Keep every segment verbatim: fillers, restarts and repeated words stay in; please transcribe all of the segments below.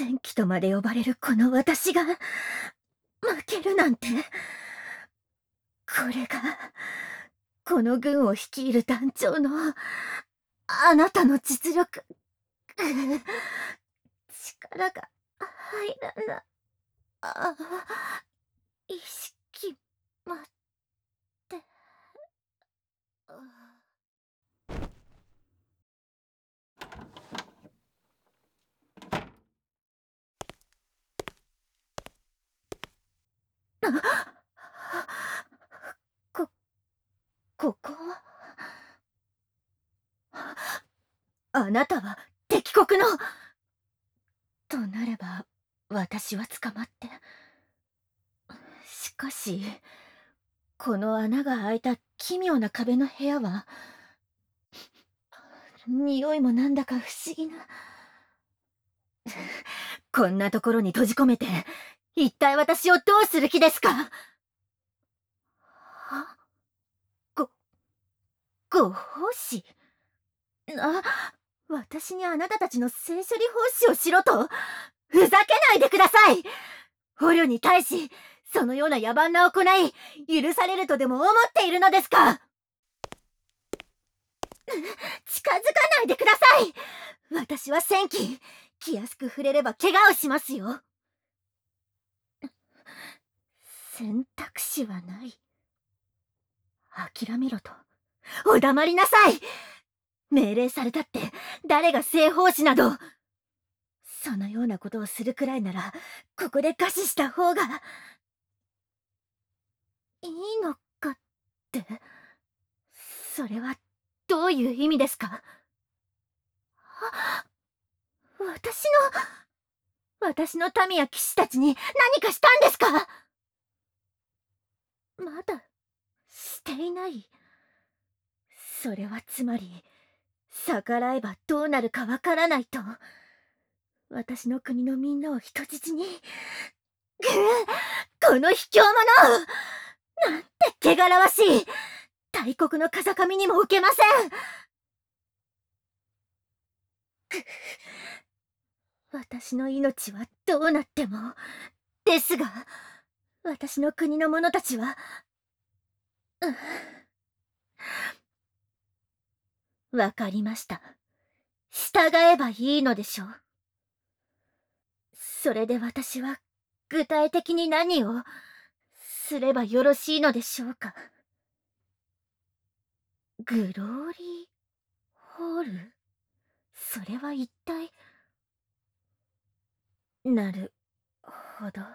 戦記とまで呼ばれるこの私が負けるなんて。これがこの軍を率いる団長のあなたの実力。力が入らな。あ、意識待って。こ、ここは。あなたは敵国の。となれば私は捕まって。しかしこの穴が開いた奇妙な壁の部屋は、匂いもなんだか不思議な。こんなところに閉じ込めて一体私をどうする気ですか？は？ご、ご奉仕？な、私にあなたたちの性処理奉仕をしろと？ふざけないでください！捕虜に対しそのような野蛮な行い許されるとでも思っているのですか？近づかないでください！私は戦機、気安く触れれば怪我をしますよ。選択肢はない。諦めろと。お黙りなさい！命令されたって誰が正法師など。そのようなことをするくらいならここで餓死した方がいいのかって。それはどういう意味ですか？私の私の民や騎士たちに何かしたんですか？まだしていない。それはつまり逆らえばどうなるかわからないと。私の国のみんなを人質に。ぐぅ、この卑怯者！なんて汚らわしい！大国の風上にも受けません。私の命はどうなってもですが、私の国の者たちは、わかりました。従えばいいのでしょう。それで私は具体的に何をすればよろしいのでしょうか。グローリーホール？それは一体。なるほど。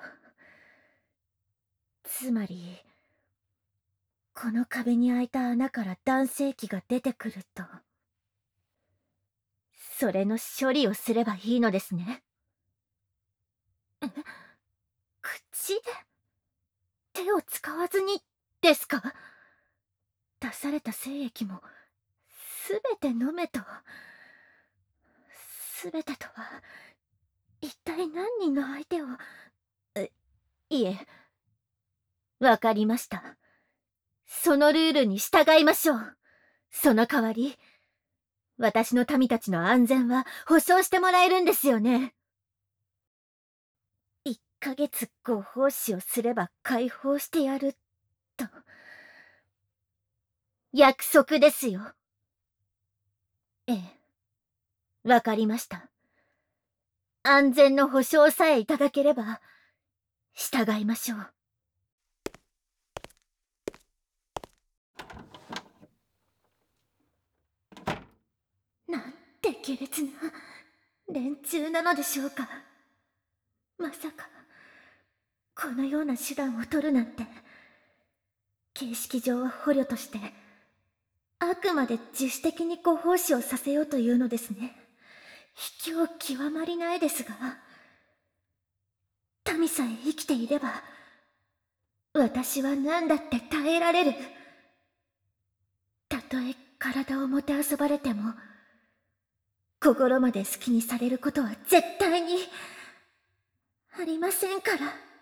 つまりこの壁に開いた穴から男性器が出てくると、それの処理をすればいいのですね。え、口で手を使わずにですか？出された精液もすべて飲めと。すべてとは一体何人の相手を。え、いえ、わかりました。そのルールに従いましょう。その代わり私の民たちの安全は保証してもらえるんですよね。いっかげつご奉仕をすれば解放してやると。約束ですよ。ええ、わかりました。安全の保証さえいただければ従いましょう。なんて下劣な連中なのでしょうか。まさかこのような手段を取るなんて。形式上は捕虜としてあくまで自主的にご奉仕をさせようというのですね。卑怯極まりないですが、民さえ生きていれば私は何だって耐えられる。たとえ体をもてあそばれても心まで好きにされることは絶対にありませんから。